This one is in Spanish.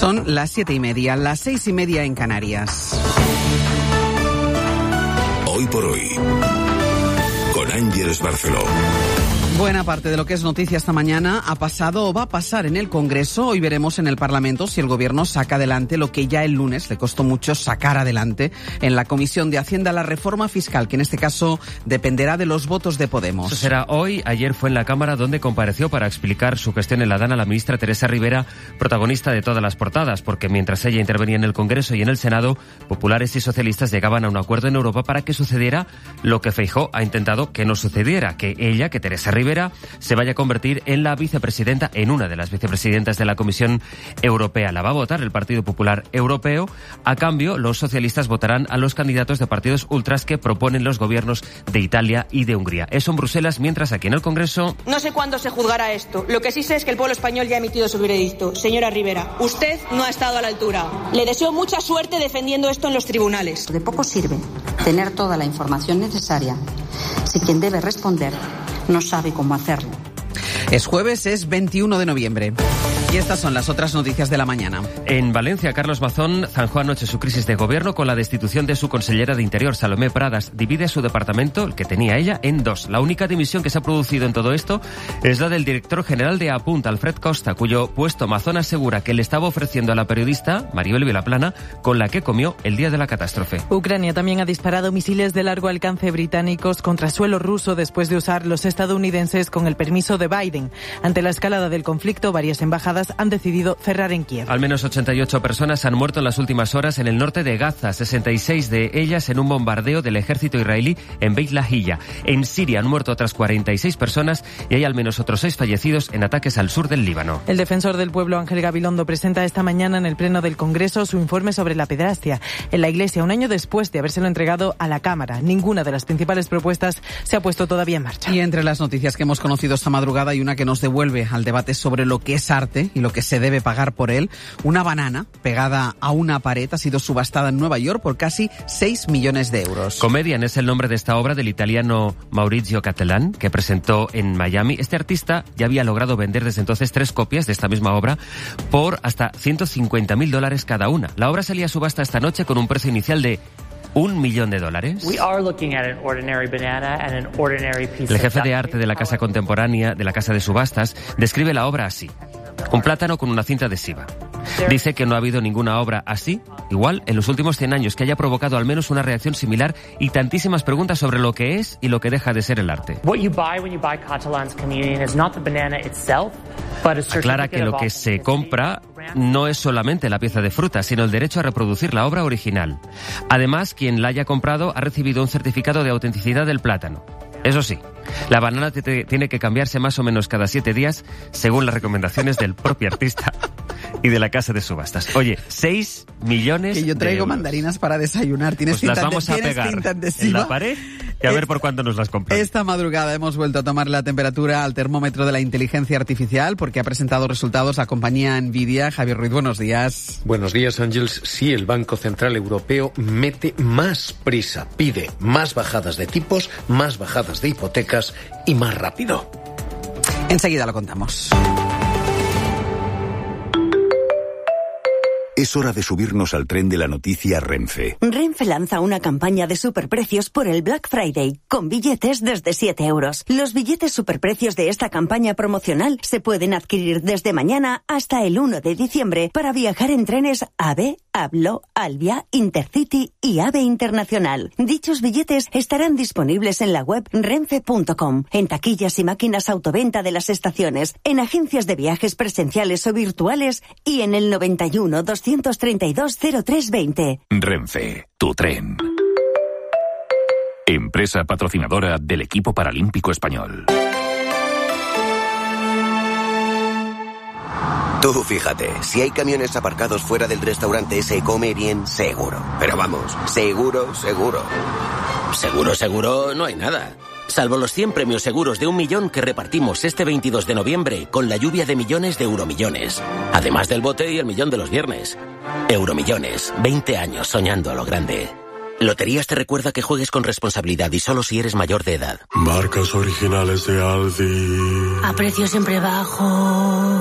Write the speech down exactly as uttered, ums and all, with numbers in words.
Son las siete y media, las seis y media en Canarias. Hoy por hoy, con Ángeles Barceló. Buena parte de lo que es noticia esta mañana ha pasado o va a pasar en el Congreso. Hoy veremos en el Parlamento si el Gobierno saca adelante lo que ya el lunes le costó mucho sacar adelante en la Comisión de Hacienda, la reforma fiscal, que en este caso dependerá de los votos de Podemos. Eso será hoy. Ayer fue en la Cámara donde compareció para explicar su gestión en la DANA la ministra Teresa Rivera, protagonista de todas las portadas, porque mientras ella intervenía en el Congreso y en el Senado, populares y socialistas llegaban a un acuerdo en Europa para que sucediera lo que Feijóo ha intentado que no sucediera, que ella, que Teresa Rivera, se vaya a convertir en la vicepresidenta, en una de las vicepresidentas de la Comisión Europea. La va a votar el Partido Popular Europeo. A cambio, los socialistas votarán a los candidatos de partidos ultras que proponen los gobiernos de Italia y de Hungría. Eso en Bruselas, mientras aquí en el Congreso... No sé cuándo se juzgará esto. Lo que sí sé es que el pueblo español ya ha emitido su veredicto. Señora Rivera, usted no ha estado a la altura. Le deseo mucha suerte defendiendo esto en los tribunales. De poco sirve tener toda la información necesaria si quien debe responder no sabe cómo hacerlo. Es jueves, es veintiuno de noviembre. Y estas son las otras noticias de la mañana. En Valencia, Carlos Mazón zanjó anoche su crisis de gobierno con la destitución de su consellera de Interior, Salomé Pradas. Divide su departamento, el que tenía ella, en dos. La única dimisión que se ha producido en todo esto es la del director general de Apunta, Alfred Costa, cuyo puesto Mazón asegura que le estaba ofreciendo a la periodista Maribel Vilaplana, con la que comió el día de la catástrofe. Ucrania también ha disparado misiles de largo alcance británicos contra suelo ruso después de usar los estadounidenses con el permiso de Biden. Ante la escalada del conflicto, varias embajadas han decidido cerrar en Kiev. Al menos ochenta y ocho personas han muerto en las últimas horas en el norte de Gaza, sesenta y seis de ellas en un bombardeo del ejército israelí en Beit Lahilla. En Siria han muerto otras cuarenta y seis personas y hay al menos otros seis fallecidos en ataques al sur del Líbano. El defensor del pueblo, Ángel Gabilondo, presenta esta mañana en el Pleno del Congreso su informe sobre la pederastia en la Iglesia, un año después de habérselo entregado a la Cámara. Ninguna de las principales propuestas se ha puesto todavía en marcha. Y entre las noticias que hemos conocido esta madrugada hay una que nos devuelve al debate sobre lo que es arte y lo que se debe pagar por él. Una banana pegada a una pared ha sido subastada en Nueva York por casi seis millones de euros. Comedian es el nombre de esta obra del italiano Maurizio Cattelan, que presentó en Miami. Este artista ya había logrado vender desde entonces tres copias de esta misma obra por hasta ciento cincuenta mil dólares cada una. La obra salía a subasta esta noche con un precio inicial de ¿Un millón de dólares? El jefe de arte de la Casa Contemporánea, de la Casa de Subastas, describe la obra así. Un plátano con una cinta adhesiva. Dice que no ha habido ninguna obra así, igual, en los últimos cien años, que haya provocado al menos una reacción similar y tantísimas preguntas sobre lo que es y lo que deja de ser el arte. Aclara que lo que se compra no es solamente la pieza de fruta, sino el derecho a reproducir la obra original. Además, quien la haya comprado ha recibido un certificado de autenticidad del plátano. Eso sí, la banana te, te, tiene que cambiarse más o menos cada siete días según las recomendaciones del propio artista y de la casa de subastas. Oye, seis millones de euros. Que yo traigo mandarinas para desayunar. ¿Tienes pues las cinta vamos de, a pegar en la pared y a ver por cuánto nos las compran. Esta madrugada hemos vuelto a tomar la temperatura al termómetro de la inteligencia artificial porque ha presentado resultados la compañía Nvidia. Javier Ruiz, buenos días. Buenos días, Ángels. Sí, el Banco Central Europeo mete más prisa, pide más bajadas de tipos, más bajadas de hipotecas y más rápido. Enseguida lo contamos. Es hora de subirnos al tren de la noticia Renfe. Renfe lanza una campaña de superprecios por el Black Friday, con billetes desde siete euros. Los billetes superprecios de esta campaña promocional se pueden adquirir desde mañana hasta el uno de diciembre para viajar en trenes AVE, Ablo, Alvia, Intercity y AVE Internacional. Dichos billetes estarán disponibles en la web renfe punto com, en taquillas y máquinas autoventa de las estaciones, en agencias de viajes presenciales o virtuales y en el noventa y uno, doscientos treinta y dos, cero tres veinte. Renfe, tu tren. Empresa patrocinadora del equipo paralímpico español. Tú fíjate, si hay camiones aparcados fuera del restaurante se come bien seguro. Pero vamos, seguro, seguro. Seguro, seguro, no hay nada. Salvo los cien premios seguros de un millón que repartimos este veintidós de noviembre con la lluvia de millones de euromillones. Además del bote y el millón de los viernes. Euromillones, veinte años soñando a lo grande. Loterías te recuerda que juegues con responsabilidad y solo si eres mayor de edad. Marcas originales de Aldi. A precio siempre bajo.